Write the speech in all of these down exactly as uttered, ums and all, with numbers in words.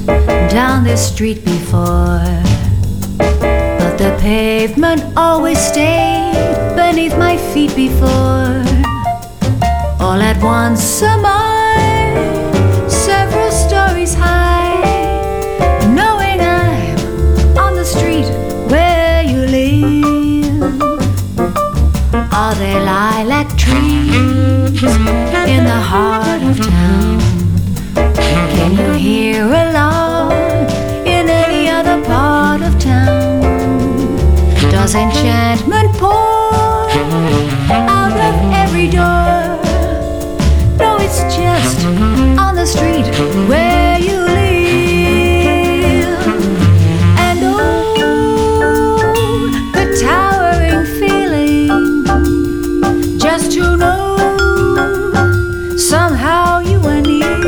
down this street before, but the pavement always stayed beneath my feet before. All at once am I several stories high, knowing I'm on the street where you live. Are there lilac trees in the heart of town? Can you hear a lark in any other part of town? Does enchantment pour out of every door? No, it's just on the street where you live. And oh, the towering feeling, just to know somehow you are near.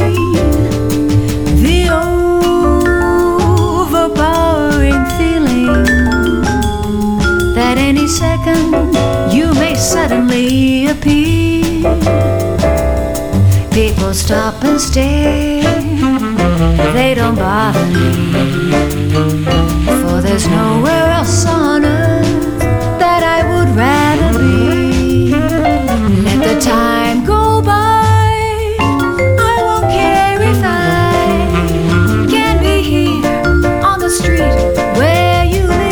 The overpowering feeling that any second you may suddenly appear. People stop and stare, they don't bother me, for there's nowhere else on earth that I would rather be. Let the time go by, I won't care if I can be here on the street where you live.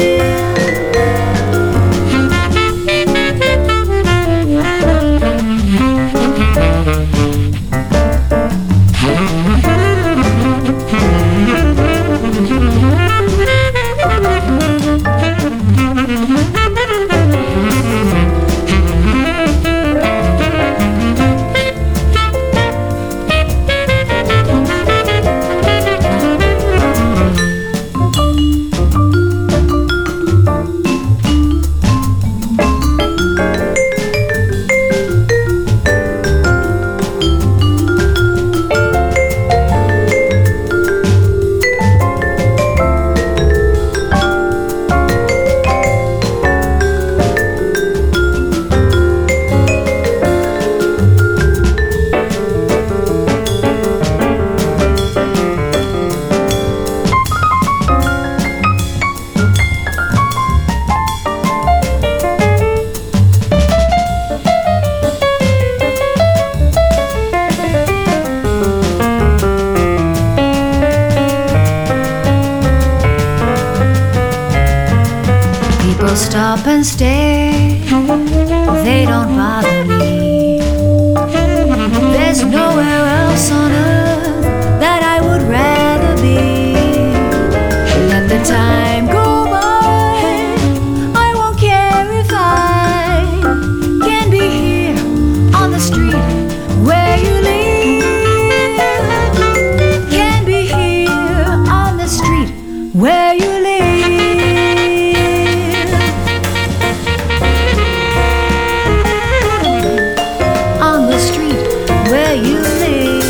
Stop and stare, they don't bother me. There's nowhere else on earth that I would rather be. Let the time go by, I won't care if I can be here on the street where you live. Can be here on the street where you live. Where you live.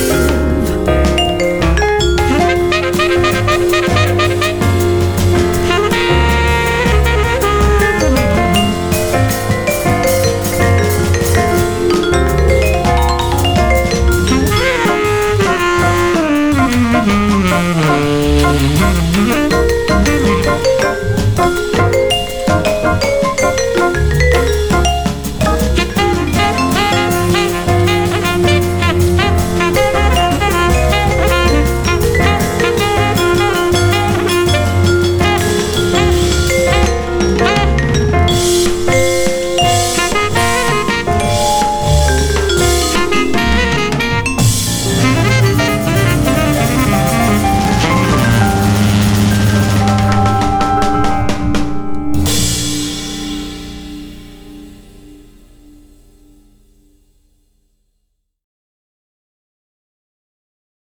Thank you.